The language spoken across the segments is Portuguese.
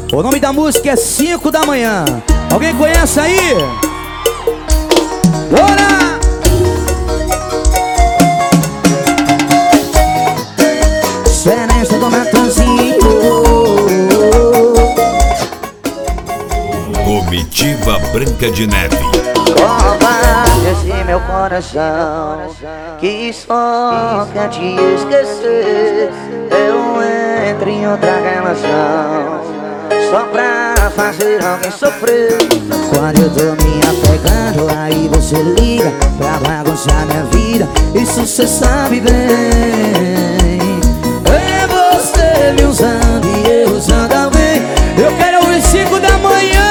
O nome da música é 5 da manhã. Alguém conhece aí? Bora! Seresta do Natanzinho. Comitiva Branca de Neve. Covarde esse meu coração que só quer te esquecer. Eu entro em outra relação só pra fazer alguém sofrer. Quando eu tô me apegando, aí você liga pra bagunçar minha vida. Isso cê sabe bem. É você me usando e eu usando alguém. Eu quero ouvir 5 da manhã.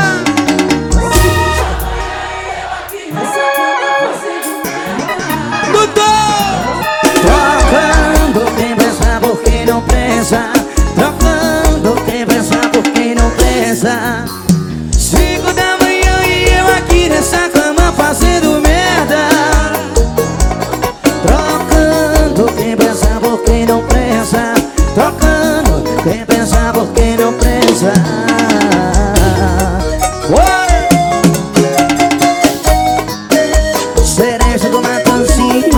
Trocando quem pensa por quem não pensa. Trocando quem pensa por quem não pensa. 5 da manhã e eu aqui nessa cama fazendo merda. Trocando quem pensa por quem não pensa. Trocando quem pensa por quem não pensa. Cereja do Natanzinho.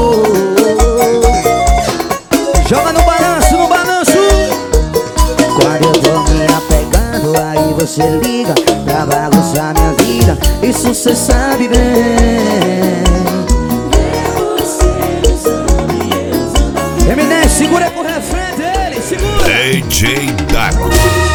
Joga no balanço, no balanço. Quando eu tô me apegando, aí você liga pra bagunçar minha vida. Isso cê sabe bem. Eminem, segura com o refrão dele, segura. DJ Dago.